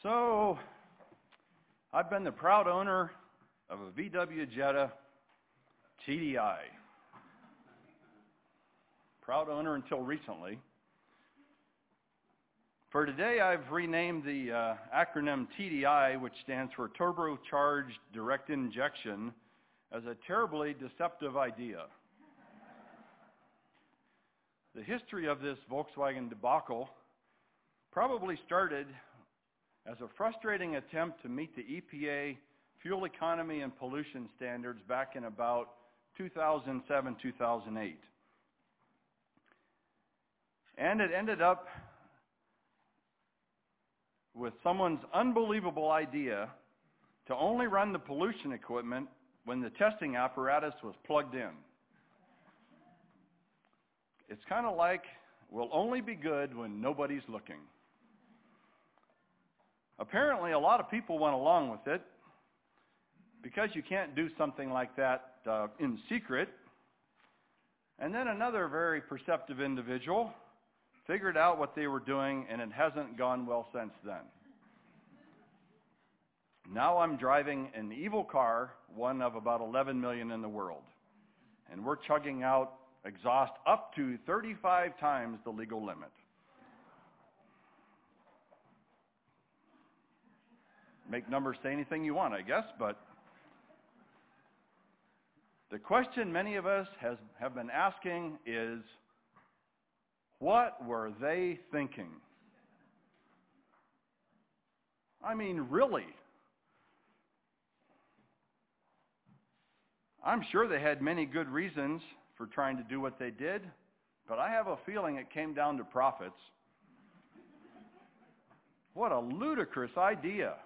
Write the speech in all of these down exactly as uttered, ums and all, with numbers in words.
So, I've been the proud owner of a V W Jetta T D I. Proud owner until recently. For today, I've renamed the uh, acronym T D I, which stands for Turbocharged Direct Injection, as a terribly deceptive idea. The history of this Volkswagen debacle probably started as a frustrating attempt to meet the E P A fuel economy and pollution standards back in about two thousand seven, two thousand eight. And it ended up with someone's unbelievable idea to only run the pollution equipment when the testing apparatus was plugged in. It's kind of like we'll only be good when nobody's looking. Apparently, a lot of people went along with it because you can't do something like that uh, in secret. And then another very perceptive individual figured out what they were doing, and it hasn't gone well since then. Now I'm driving an evil car, one of about eleven million in the world, and we're chugging out exhaust up to thirty-five times the legal limit. Make numbers say anything you want, I guess, but the question many of us has, have been asking is, what were they thinking? I mean, really? I'm sure they had many good reasons for trying to do what they did, but I have a feeling it came down to profits. What a ludicrous idea.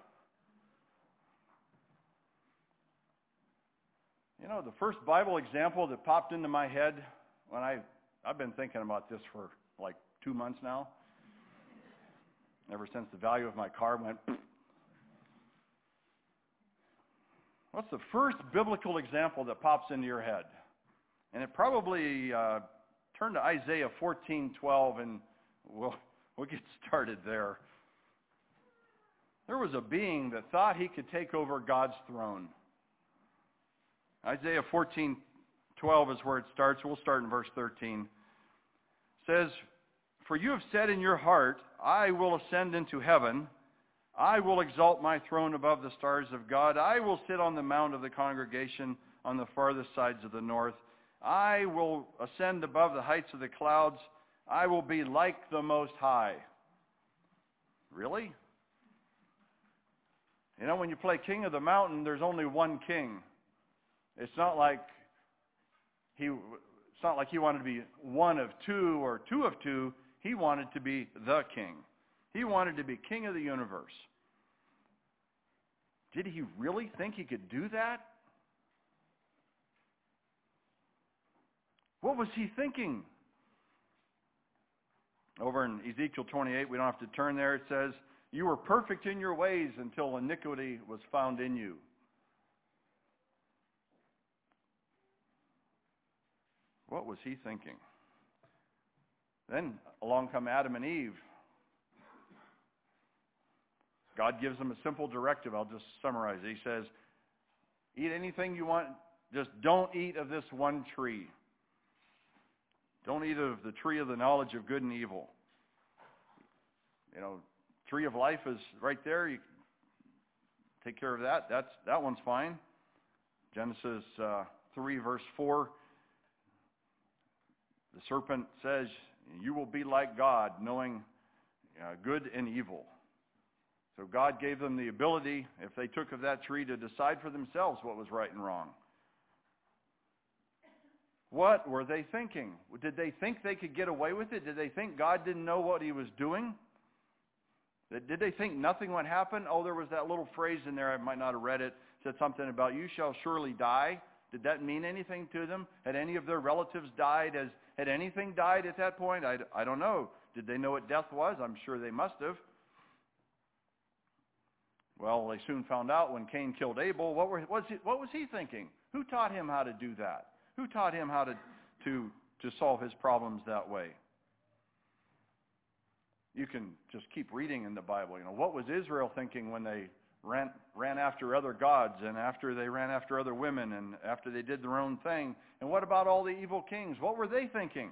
You know, the first Bible example that popped into my head when I, I've been thinking about this for like two months now, ever since the value of my car went. What's the first biblical example that pops into your head? And it probably uh, turn to Isaiah fourteen twelve, and we'll we'll get started there. There was a being that thought he could take over God's throne. Isaiah fourteen twelve is where it starts. We'll start in verse thirteen. It says, "For you have said in your heart, I will ascend into heaven. I will exalt my throne above the stars of God. I will sit on the mount of the congregation on the farthest sides of the north. I will ascend above the heights of the clouds. I will be like the Most High." Really? You know, when you play King of the Mountain, there's only one king. It's not like he, it's not like he wanted to be one of two or two of two. He wanted to be the king. He wanted to be king of the universe. Did he really think he could do that? What was he thinking? Over in Ezekiel twenty-eight, we don't have to turn there, it says, "You were perfect in your ways until iniquity was found in you." What was he thinking? Then along come Adam and Eve. God gives them a simple directive. I'll just summarize it. He says, eat anything you want, just don't eat of this one tree. Don't eat of the tree of the knowledge of good and evil. You know, tree of life is right there. You take care of that. That's that one's fine. Genesis uh, three, verse four. The serpent says, "You will be like God, knowing uh, good and evil." So God gave them the ability, if they took of that tree, to decide for themselves what was right and wrong. What were they thinking? Did they think they could get away with it? Did they think God didn't know what he was doing? Did they think nothing would happen? Oh, there was that little phrase in there, I might not have read it, said something about, "You shall surely die." Did that mean anything to them? Had any of their relatives died? As Had anything died at that point? I, I don't know. Did they know what death was? I'm sure they must have. Well, they soon found out when Cain killed Abel. What, were, was he, what was he thinking? Who taught him how to do that? Who taught him how to, to, to solve his problems that way? you can just keep reading in the Bible. You know, what was Israel thinking when they ran ran after other gods, and after they ran after other women, and after they did their own thing? And what about all the evil kings? What were they thinking?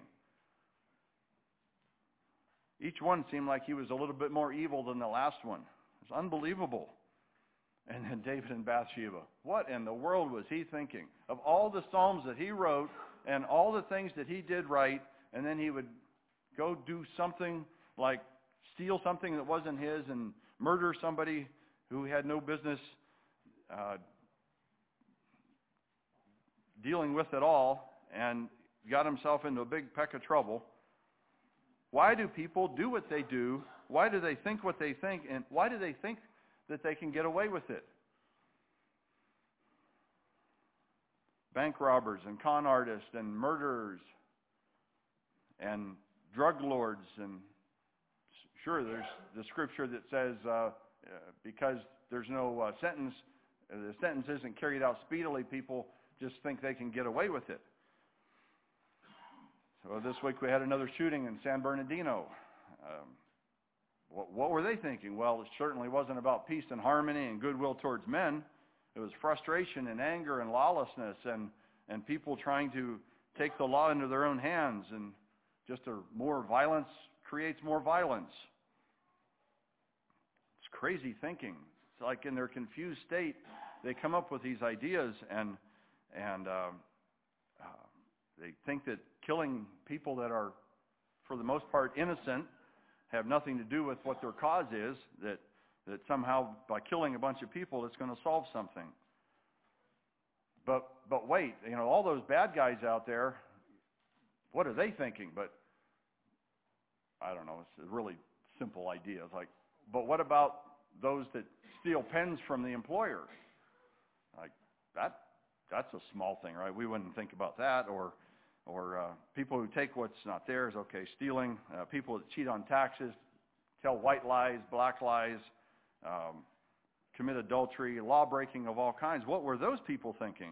Each one seemed like he was a little bit more evil than the last one. It was unbelievable. And then David and Bathsheba. What in the world was he thinking? Of all the Psalms that he wrote and all the things that he did right, and then he would go do something like steal something that wasn't his and murder somebody who had no business uh, dealing with at all, and got himself into a big peck of trouble. Why do people do what they do? Why do they think what they think? And why do they think that they can get away with it? Bank robbers and con artists and murderers and drug lords. And sure, there's the scripture that says uh, uh, because there's no uh, sentence, uh, the sentence isn't carried out speedily, people just think they can get away with it. So this week we had another shooting in San Bernardino. Um, what, what were they thinking? Well, it certainly wasn't about peace and harmony and goodwill towards men. It was frustration and anger and lawlessness and, and people trying to take the law into their own hands, and just a, more violence creates more violence. It's crazy thinking. It's like in their confused state, they come up with these ideas, and and uh, uh, they think that killing people that are, for the most part, innocent, have nothing to do with what their cause is, that, that somehow by killing a bunch of people it's going to solve something. But but wait, you know, all those bad guys out there, what are they thinking? But I don't know, it's a really simple idea. It's like, but what about those that steal pens from the employer? Like, that that's a small thing, right? We wouldn't think about that. Or or uh, people who take what's not theirs, okay, stealing, uh, people that cheat on taxes, tell white lies, black lies, um, commit adultery, law-breaking of all kinds. What were those people thinking?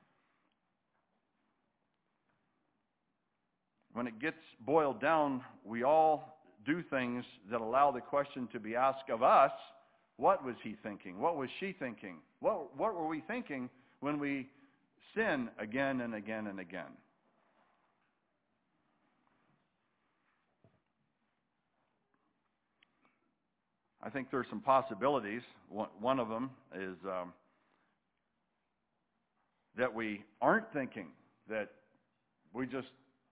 When it gets boiled down, we all do things that allow the question to be asked of us, what was he thinking? What was she thinking? What, what were we thinking when we sin again and again and again? I think there's some possibilities. One, one of them is um, that we aren't thinking, that we just,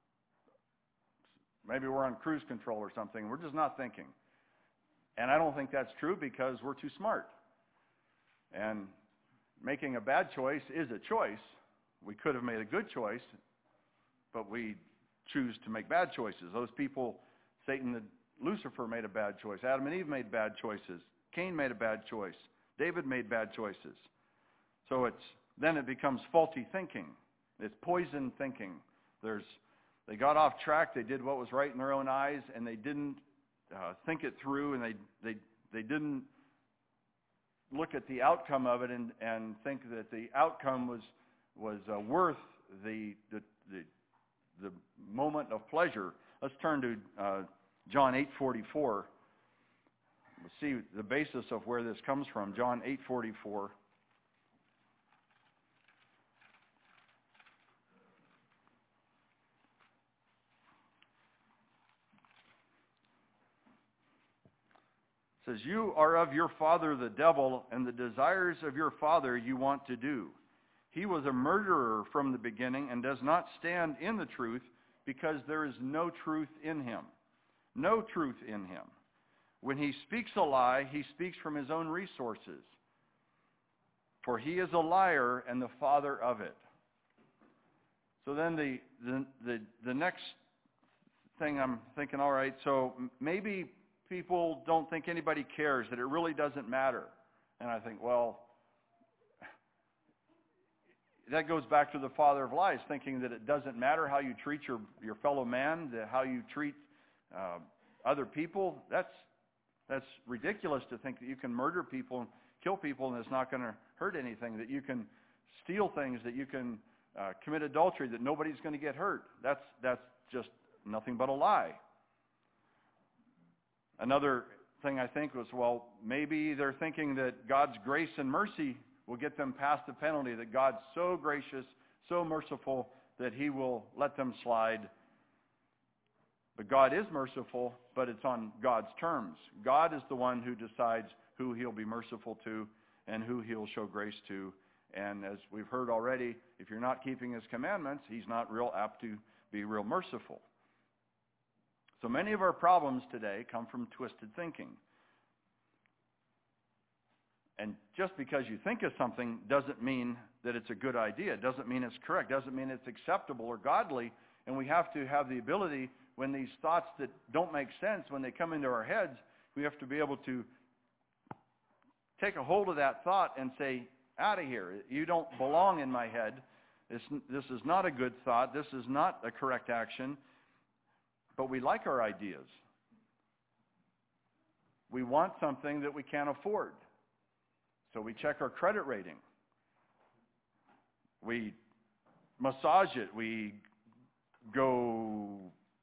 maybe we're on cruise control or something, we're just not thinking. And I don't think that's true, because we're too smart. And making a bad choice is a choice. We could have made a good choice, but we choose to make bad choices. Those people, Satan, the Lucifer made a bad choice. Adam and Eve made bad choices. Cain made a bad choice. David made bad choices. So it's then it becomes faulty thinking. It's poison thinking. There's they got off track. They did what was right in their own eyes, and they didn't uh, think it through, and they they they didn't look at the outcome of it and and think that the outcome was was uh, worth the, the the the moment of pleasure. Let's turn to uh, John eight forty-four. We'll see the basis of where this comes from. John eight forty-four. It says, "You are of your father the devil, and the desires of your father you want to do. He was a murderer from the beginning and does not stand in the truth, because there is no truth in him." No truth in him. When he speaks a lie, he speaks from his own resources. For he is a liar and the father of it. So then the, the, the, the next thing I'm thinking, all right, so maybe people don't think anybody cares, that it really doesn't matter. And I think, well, that goes back to the father of lies, thinking that it doesn't matter how you treat your, your fellow man, the, how you treat Uh, other people. That's that's ridiculous to think that you can murder people and kill people and it's not going to hurt anything, that you can steal things, that you can uh, commit adultery, that nobody's going to get hurt. That's that's just nothing but a lie. another thing I think was, well, maybe they're thinking that God's grace and mercy will get them past the penalty, that God's so gracious, so merciful, that he will let them slide. But God is merciful, but it's on God's terms. God is the one who decides who he'll be merciful to and who he'll show grace to. And as we've heard already, if you're not keeping his commandments, he's not real apt to be real merciful. So many of our problems today come from twisted thinking. And just because you think of something doesn't mean that it's a good idea. It doesn't mean it's correct. It doesn't mean it's acceptable or godly. And we have to have the ability, when these thoughts that don't make sense, when they come into our heads, we have to be able to take a hold of that thought and say, out of here. You don't belong in my head. This, this is not a good thought. This is not a correct action. But we like our ideas. We want something that we can't afford. So we check our credit rating. We massage it. We go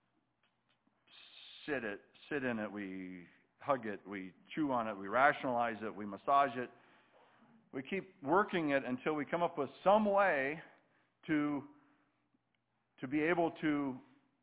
sit it, sit in it. We hug it. We chew on it. We rationalize it. We massage it. We keep working it until we come up with some way to, to be able to,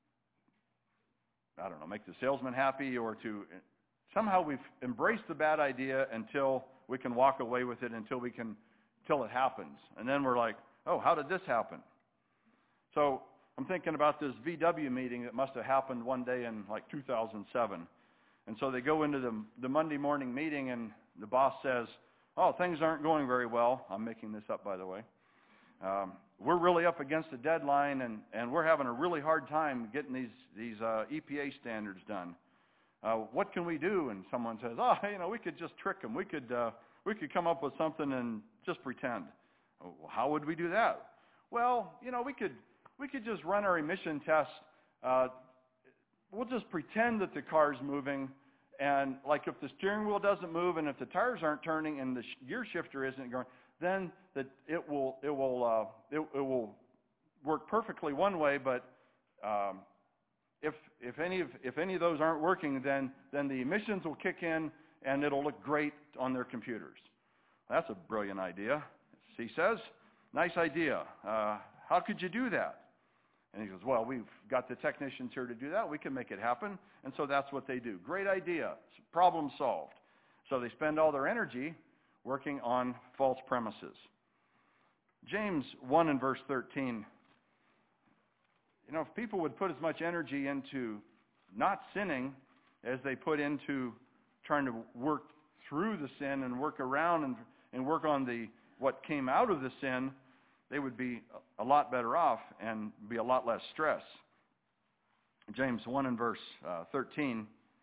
I don't know, make the salesman happy, or to, somehow we've embraced the bad idea until we can walk away with it, until we can, till it happens. And then we're like, oh, how did this happen? So I'm thinking about this V W meeting that must have happened one day in like two thousand seven. And so they go into the, the Monday morning meeting, and the boss says, oh, things aren't going very well. I'm making this up, by the way. Um, we're really up against a deadline, and, and we're having a really hard time getting these, these uh, E P A standards done. Uh, what can we do? And someone says, oh, you know, we could just trick them. We could, uh, we could come up with something and just pretend. Well, how would we do that? Well, you know, we could, we could just run our emission tests. Uh, we'll just pretend that the car's moving. And like if the steering wheel doesn't move, and if the tires aren't turning, and the sh- gear shifter isn't going, then that it will it will uh, it, it will work perfectly one way. But um, if if any of if any of those aren't working, then then the emissions will kick in, and it'll look great on their computers. That's a brilliant idea, he says. Nice idea. Uh, how could you do that? And he goes, well, we've got the technicians here to do that. We can make it happen. And so that's what they do. Great idea. Problem solved. So they spend all their energy working on false premises. James one and verse thirteen. You know, if people would put as much energy into not sinning as they put into trying to work through the sin and work around and, and work on the what came out of the sin, they would be a lot better off and be a lot less stress. James one and verse uh, thirteen.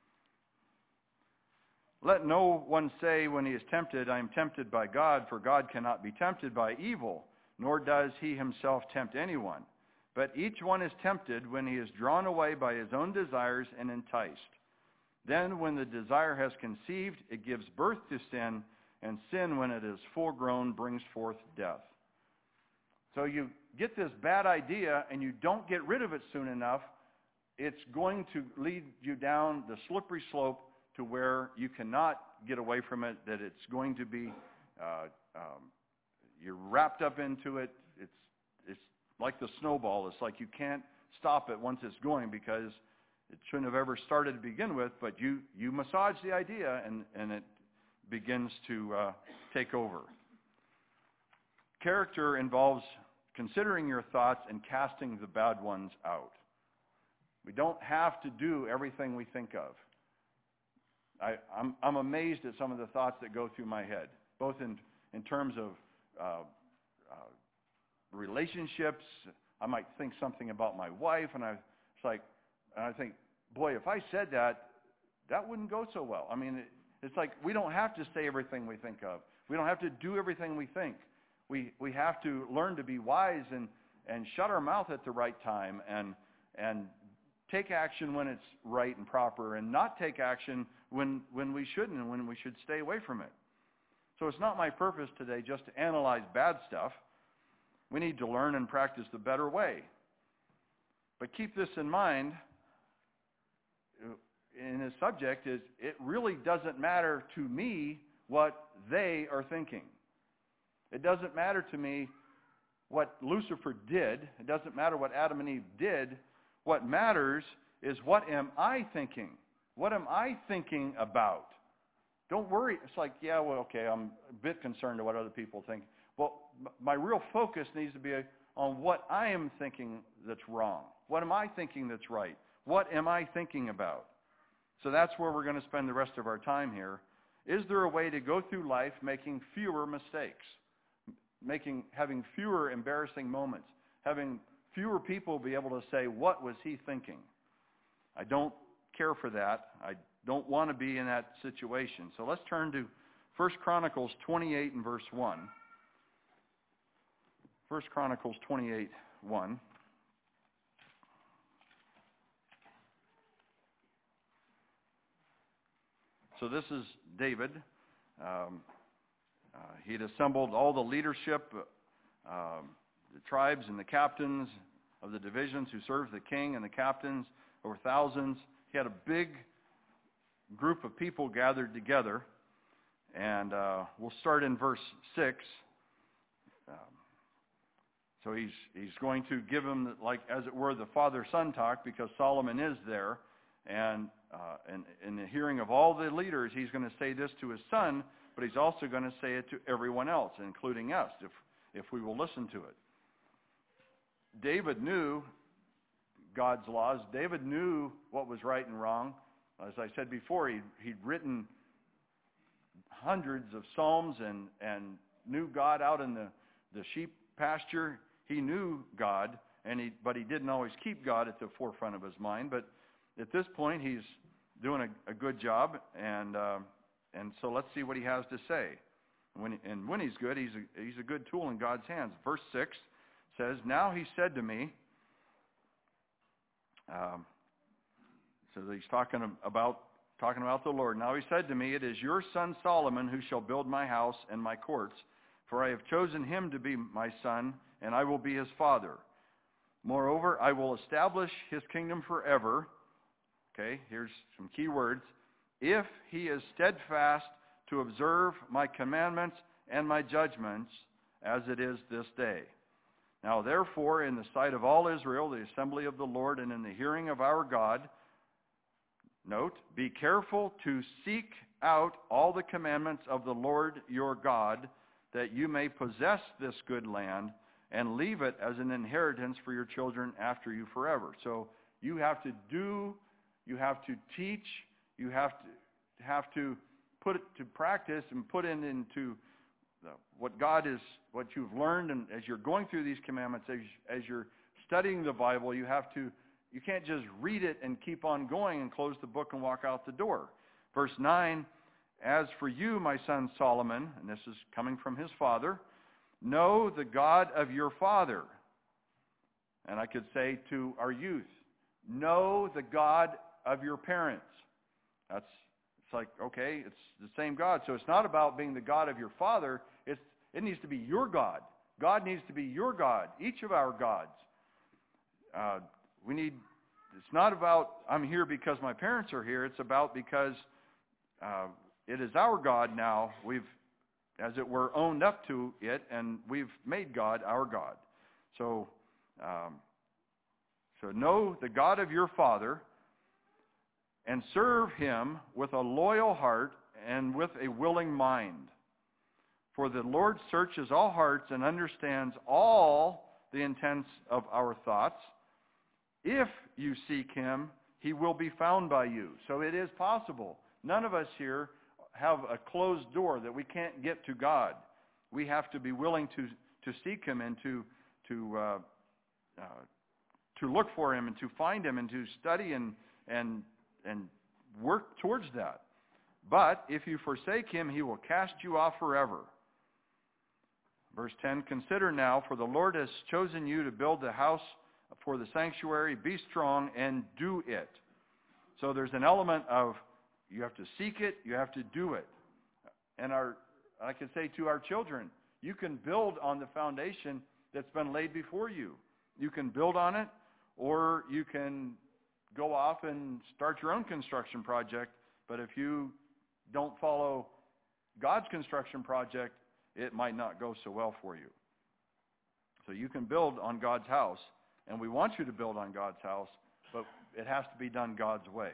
Let no one say when he is tempted, I am tempted by God, for God cannot be tempted by evil, nor does he himself tempt anyone. But each one is tempted when he is drawn away by his own desires and enticed. Then when the desire has conceived, it gives birth to sin, and sin, when it is full grown, brings forth death. So you get this bad idea and you don't get rid of it soon enough, it's going to lead you down the slippery slope to where you cannot get away from it, that it's going to be, uh, um, you're wrapped up into it. It's, it's like the snowball. It's like you can't stop it once it's going, because it shouldn't have ever started to begin with, but you, you massage the idea and, and it begins to uh, take over. Character involves considering your thoughts and casting the bad ones out. We don't have to do everything we think of. I, I'm, I'm amazed at some of the thoughts that go through my head, both in, in terms of uh, uh, relationships. I might think something about my wife, and I, it's like, and I think, boy, if I said that, that wouldn't go so well. I mean, it, it's like we don't have to say everything we think of. We don't have to do everything we think. We we have to learn to be wise and, and shut our mouth at the right time, and and take action when it's right and proper, and not take action when, when we shouldn't and when we should stay away from it. So it's not my purpose today just to analyze bad stuff. We need to learn and practice the better way. But keep this in mind. in his subject is, it really doesn't matter to me what they are thinking. It doesn't matter to me what Lucifer did. It doesn't matter what Adam and Eve did. What matters is, what am I thinking? What am I thinking about? Don't worry. It's like, yeah, well, okay, I'm a bit concerned about what other people think. Well, my real focus needs to be on what I am thinking that's wrong. What am I thinking that's right? What am I thinking about? So that's where we're going to spend the rest of our time here. Is there a way to go through life making fewer mistakes? Making, having fewer embarrassing moments? Having fewer people be able to say, what was he thinking? I don't care for that. I don't want to be in that situation. So let's turn to First Chronicles twenty-eight and verse one. First Chronicles twenty-eight, one. So this is David. Um, uh, he had assembled all the leadership, uh, the tribes and the captains of the divisions who served the king, and the captains, over thousands. He had a big group of people gathered together. And uh, we'll start in verse six. Um, so he's he's going to give him, like, as it were, the father-son talk, because Solomon is there. And uh, in, in the hearing of all the leaders, he's going to say this to his son, but he's also going to say it to everyone else, including us, if if we will listen to it. David knew God's laws. David knew what was right and wrong. As I said before, he, he'd written hundreds of psalms and, and knew God out in the, the sheep pasture. He knew God, and he, but he didn't always keep God at the forefront of his mind. But at this point, he's doing a, a good job, and uh, and so let's see what he has to say. When, and when he's good, he's a, he's a good tool in God's hands. Verse six says, "Now he said to me," um, so he's talking about talking about the Lord. "Now he said to me, it is your son Solomon who shall build my house and my courts, for I have chosen him to be my son, and I will be his father. Moreover, I will establish his kingdom forever." Okay, here's some key words. "If he is steadfast to observe my commandments and my judgments, as it is this day. Now therefore, in the sight of all Israel, the assembly of the Lord, and in the hearing of our God," note, "be careful to seek out all the commandments of the Lord your God, that you may possess this good land, and leave it as an inheritance for your children after you forever." So you have to do, you have to teach, you have to have to put it to practice and put it into the, what God is, what you've learned, and as you're going through these commandments, as, as you're studying the Bible, you have to, you can't just read it and keep on going and close the book and walk out the door. Verse nine, "As for you, my son Solomon," and this is coming from his father, "know the God of your father." And I could say to our youth, know the God of your parents. That's, it's like, okay, it's the same God. So it's not about being the God of your father. It's, it needs to be your God. God needs to be your God, each of our gods. Uh, we need, it's not about, I'm here because my parents are here. It's about because uh, it is our God now. We've, as it were, owned up to it, and we've made God our God. So, um, so know the God of your father, and serve him with a loyal heart and with a willing mind. For the Lord searches all hearts and understands all the intents of our thoughts. If you seek him, he will be found by you. So it is possible. None of us here have a closed door that we can't get to God. We have to be willing to, to seek him and to, to, uh, uh, to look for him and to find him and to study and, and and work towards that. But if you forsake him, he will cast you off forever. Verse ten, "Consider now, for the Lord has chosen you to build the house for the sanctuary. Be strong and do it." So there's an element of, you have to seek it, you have to do it. And our, I can say to our children, you can build on the foundation that's been laid before you. You can build on it, or you can go off and start your own construction project, but if you don't follow God's construction project, it might not go so well for you. So you can build on God's house, and we want you to build on God's house, but it has to be done God's way.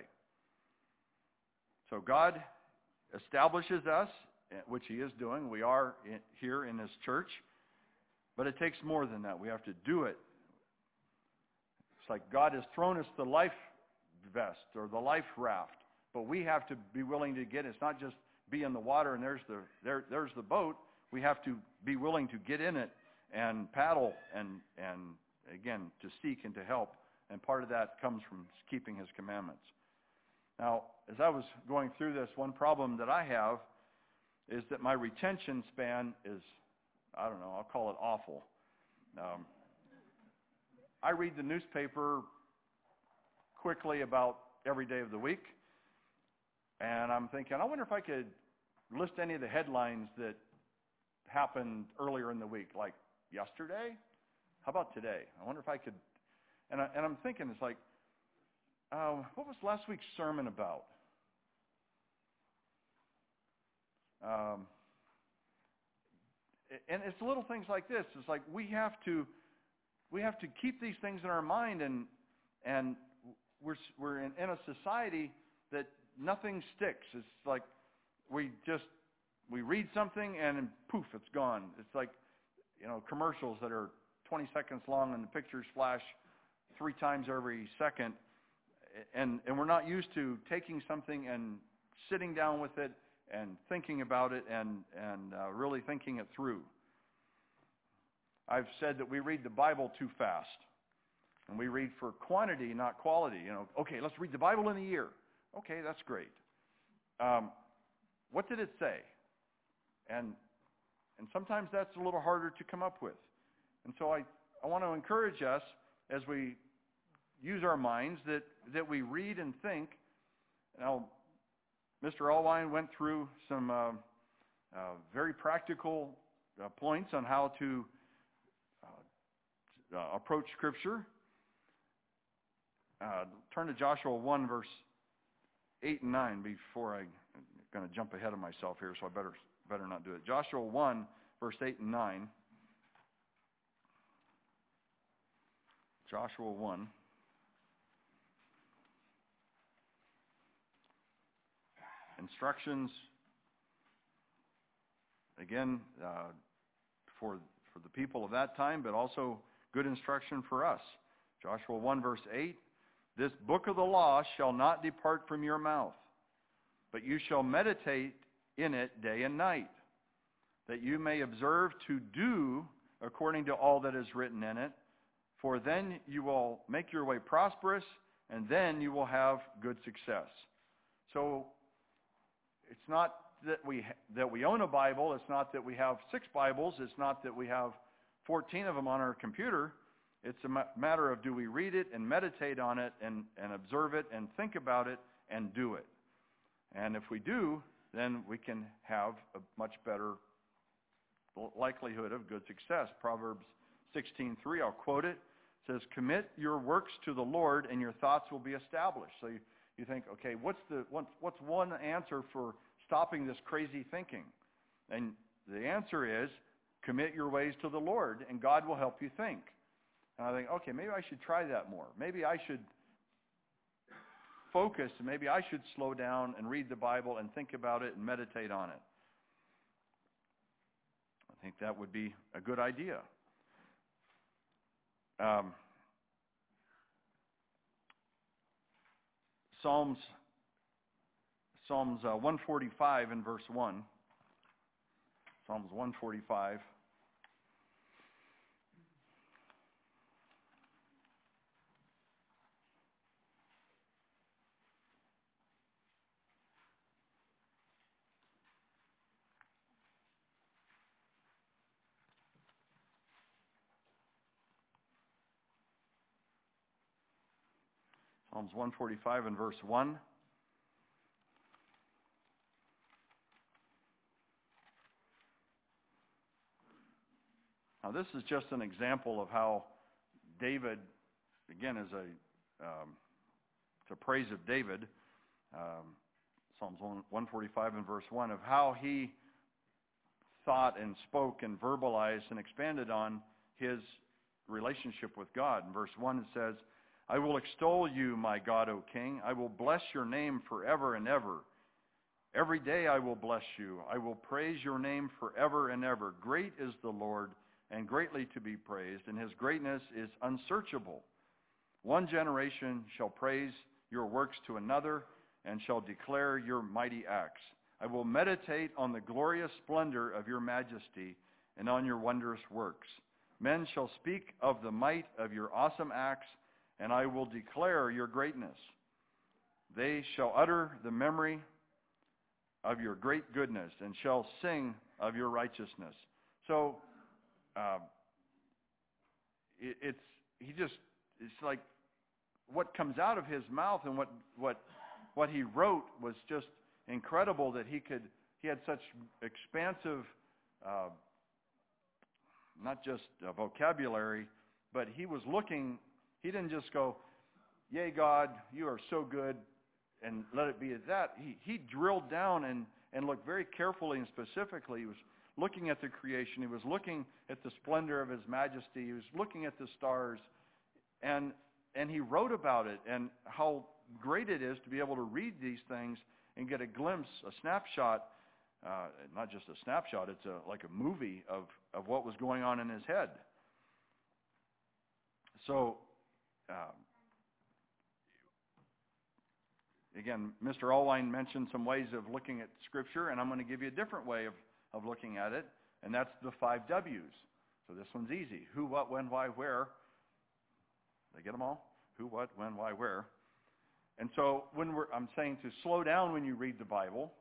So God establishes us, which he is doing. We are in, here in his church, but it takes more than that. We have to do it. It's like God has thrown us the life vest or the life raft, but we have to be willing to get it. It's not just be in the water and there's the there there's the boat. We have to be willing to get in it and paddle and and again to seek and to help. And part of that comes from keeping his commandments. Now, as I was going through this, one problem that I have is that my retention span is, I don't know, I'll call it awful. Um, I read the newspaper quickly about every day of the week, and I'm thinking, I wonder if I could list any of the headlines that happened earlier in the week, like yesterday. How about today? I wonder if I could, and, I, and I'm thinking, it's like, uh, what was last week's sermon about? Um, and it's little things like this. It's like we have to, we have to keep these things in our mind, and and we're we're in, in a society that nothing sticks. It's like we just we read something and poof, it's gone. It's like, you know, commercials that are twenty seconds long and the pictures flash three times every second, and and we're not used to taking something and sitting down with it and thinking about it and and uh, really thinking it through. I've said that we read the Bible too fast, and we read for quantity, not quality. You know, okay, let's read the Bible in a year. Okay, that's great. Um, what did it say? And and sometimes that's a little harder to come up with. And so I, I want to encourage us as we use our minds that, that we read and think. Now, Mister Allwine went through some uh, uh, very practical uh, points on how to uh, uh, approach Scripture. Uh, turn to Joshua one, verse eight and nine before I, I'm going to jump ahead of myself here, so I better better not do it. Joshua one, verse eight and nine. Joshua one. Instructions, again, uh, for for the people of that time, but also good instruction for us. Joshua one, verse eight, this book of the law shall not depart from your mouth, but you shall meditate in it day and night, that you may observe to do according to all that is written in it, for then you will make your way prosperous, and then you will have good success. So, it's not that we that we own a Bible. It's not that we have six Bibles. It's not that we have fourteen of them on our computer. It's a ma- matter of do we read it and meditate on it and, and observe it and think about it and do it. And if we do, then we can have a much better likelihood of good success. Proverbs sixteen three, I'll quote it. It says, commit your works to the Lord and your thoughts will be established. So you, You think, okay, what's the what's, what's one answer for stopping this crazy thinking? And the answer is, commit your ways to the Lord, and God will help you think. And I think, okay, maybe I should try that more. Maybe I should focus, and maybe I should slow down and read the Bible and think about it and meditate on it. I think that would be a good idea. Um, Psalms Psalms uh, one forty-five and verse one. Psalms one forty-five. Psalms one forty-five and verse one. Now, this is just an example of how David, again, is a um, a praise of David, um, Psalms one forty-five and verse one, of how he thought and spoke and verbalized and expanded on his relationship with God. In verse one it says, I will extol you, my God, O King. I will bless your name forever and ever. Every day I will bless you. I will praise your name forever and ever. Great is the Lord, and greatly to be praised, and his greatness is unsearchable. One generation shall praise your works to another, and shall declare your mighty acts. I will meditate on the glorious splendor of your majesty, and on your wondrous works. Men shall speak of the might of your awesome acts, and I will declare your greatness. They shall utter the memory of your great goodness, and shall sing of your righteousness. So, uh, it, it's he just it's like what comes out of his mouth and what what what he wrote was just incredible. That he could he had such expansive, uh, not just uh, vocabulary, but he was looking. He didn't just go, "Yea, God, you are so good," and let it be at that. He he drilled down and, and looked very carefully and specifically. He was looking at the creation. He was looking at the splendor of his majesty. He was looking at the stars, and and he wrote about it and how great it is to be able to read these things and get a glimpse, a snapshot, uh, not just a snapshot. It's a, like a movie of of what was going on in his head. So. Um, Again, Mister Allwine mentioned some ways of looking at Scripture, and I'm going to give you a different way of, of looking at it, and that's the five W's. So this one's easy. Who, what, when, why, where. Did I get them all? Who, what, when, why, where. And so when we're, I'm saying to slow down when you read the Bible,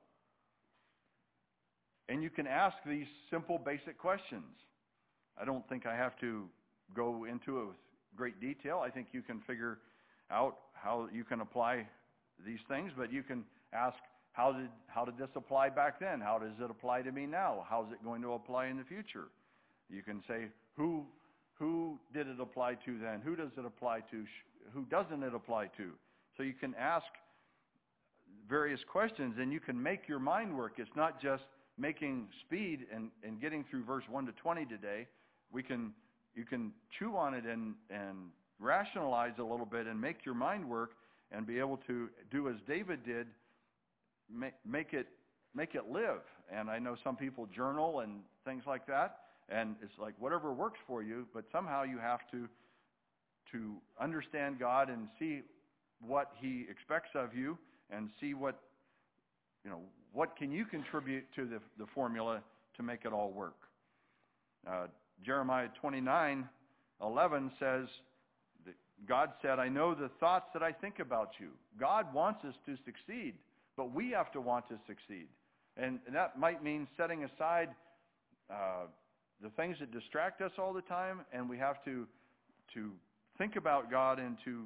and you can ask these simple, basic questions. I don't think I have to go into it with great detail. I think you can figure out how you can apply these things, but you can ask, how did how did this apply back then? How does it apply to me now? How is it going to apply in the future? You can say, who who did it apply to then? Who does it apply to? Who doesn't it apply to? So you can ask various questions, and you can make your mind work. It's not just making speed and, and getting through verse one to twenty today. We can you can chew on it and, and rationalize a little bit and make your mind work, and be able to do as David did, make, make it make it live. And I know some people journal and things like that, and it's like whatever works for you, but somehow you have to to understand God and see what he expects of you, and see what, you know, what can you contribute to the, the formula to make it all work. Uh, Jeremiah twenty-nine eleven says, God said, I know the thoughts that I think about you. God wants us to succeed, but we have to want to succeed. And, and that might mean setting aside uh, the things that distract us all the time, and we have to to think about God and to,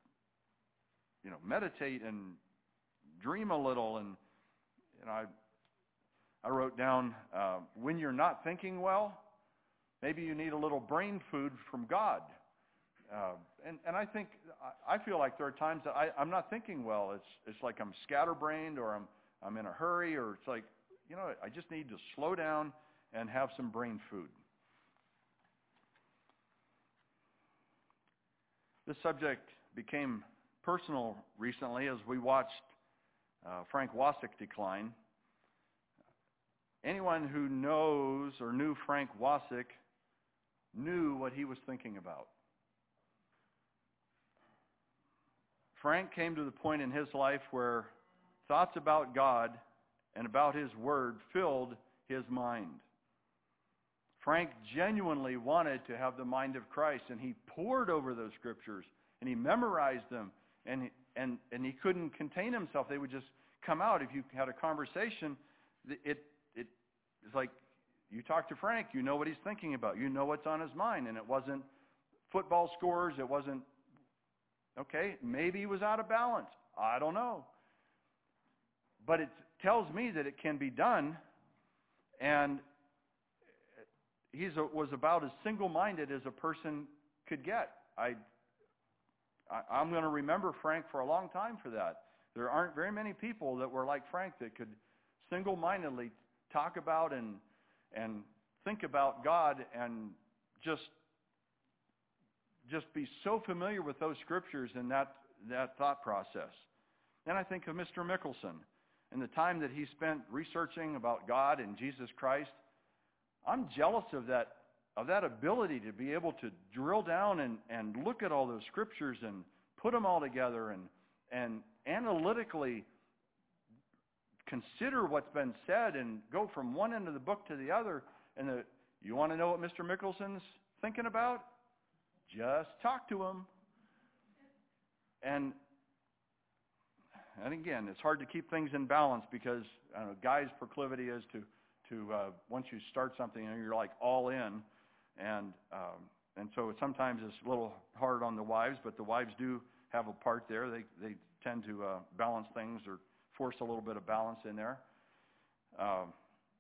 you know, meditate and dream a little. And, you know, I, I wrote down, uh, when you're not thinking well, maybe you need a little brain food from God. Uh, and, and I think, I feel like there are times that I, I'm not thinking well. It's it's like I'm scatterbrained, or I'm I'm in a hurry, or it's like, you know, I just need to slow down and have some brain food. This subject became personal recently as we watched uh, Frank Wasik decline. Anyone who knows or knew Frank Wasik knew what he was thinking about. Frank came to the point in his life where thoughts about God and about his word filled his mind. Frank genuinely wanted to have the mind of Christ, and he pored over those scriptures, and he memorized them, and and and he couldn't contain himself. They would just come out. If you had a conversation, it it it's like you talk to Frank, you know what he's thinking about, you know what's on his mind, and it wasn't football scores, it wasn't, okay, maybe he was out of balance. I don't know. But it tells me that it can be done, and he was about as single-minded as a person could get. I I, I'm going to remember Frank for a long time for that. There aren't very many people that were like Frank that could single-mindedly talk about and and think about God and just just be so familiar with those scriptures and that, that thought process. Then I think of Mister Mickelson and the time that he spent researching about God and Jesus Christ. I'm jealous of that of that ability to be able to drill down and, and look at all those scriptures and put them all together and and analytically consider what's been said and go from one end of the book to the other. And the, you want to know what Mister Mickelson's thinking about? Just talk to him. And and again, it's hard to keep things in balance because I don't know, guys' proclivity is to to uh, once you start something and you're like all in, and um, and so sometimes it's a little hard on the wives, but the wives do have a part there. They they tend to uh, balance things or force a little bit of balance in there. Um,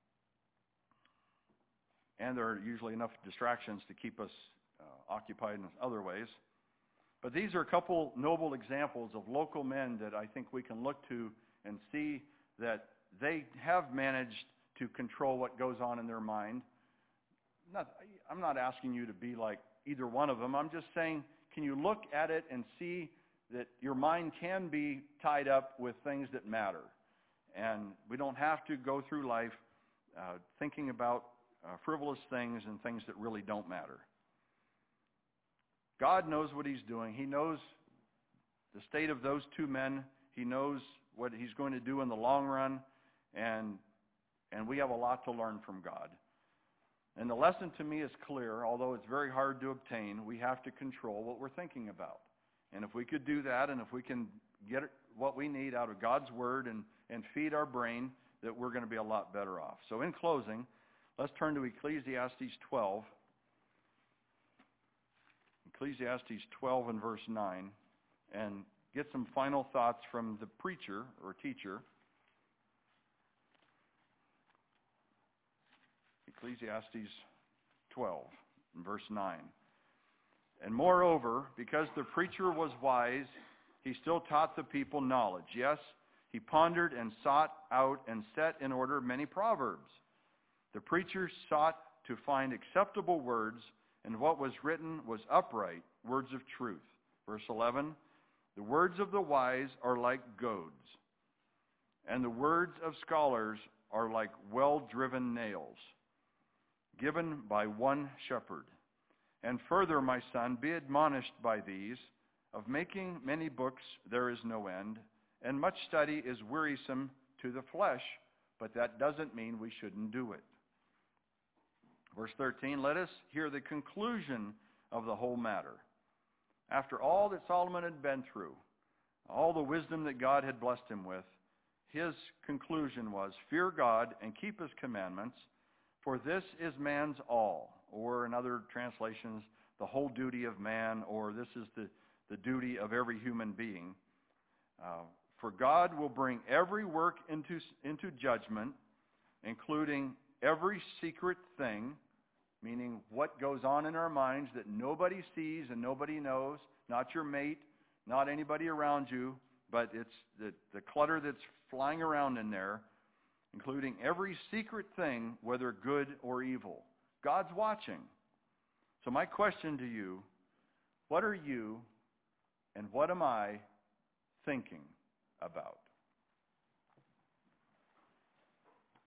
and there are usually enough distractions to keep us uh, occupied in other ways. But these are a couple noble examples of local men that I think we can look to and see that they have managed to control what goes on in their mind. Not, I'm not asking you to be like either one of them. I'm just saying, can you look at it and see that your mind can be tied up with things that matter? And we don't have to go through life uh, thinking about uh, frivolous things and things that really don't matter. God knows what he's doing. He knows the state of those two men. He knows what he's going to do in the long run. And, and we have a lot to learn from God. And the lesson to me is clear. Although it's very hard to obtain, we have to control what we're thinking about. And if we could do that, and if we can get what we need out of God's Word and, and feed our brain, that we're going to be a lot better off. So in closing, let's turn to Ecclesiastes twelve. Ecclesiastes twelve and verse nine, and get some final thoughts from the preacher or teacher. Ecclesiastes twelve and verse nine. And moreover, because the preacher was wise, he still taught the people knowledge. Yes, he pondered and sought out and set in order many proverbs. The preacher sought to find acceptable words, and what was written was upright, words of truth. Verse eleven, the words of the wise are like goads, and the words of scholars are like well-driven nails, given by one shepherd. And further, my son, be admonished by these. Of making many books there is no end, and much study is wearisome to the flesh, but that doesn't mean we shouldn't do it. Verse thirteen, let us hear the conclusion of the whole matter. After all that Solomon had been through, all the wisdom that God had blessed him with, his conclusion was, fear God and keep his commandments, for this is man's all. Or in other translations, the whole duty of man, or this is the, the duty of every human being. Uh, for God will bring every work into, into judgment, including every secret thing, meaning what goes on in our minds that nobody sees and nobody knows, not your mate, not anybody around you, but it's the, the clutter that's flying around in there, including every secret thing, whether good or evil. God's watching. So my question to you, what are you and what am I thinking about?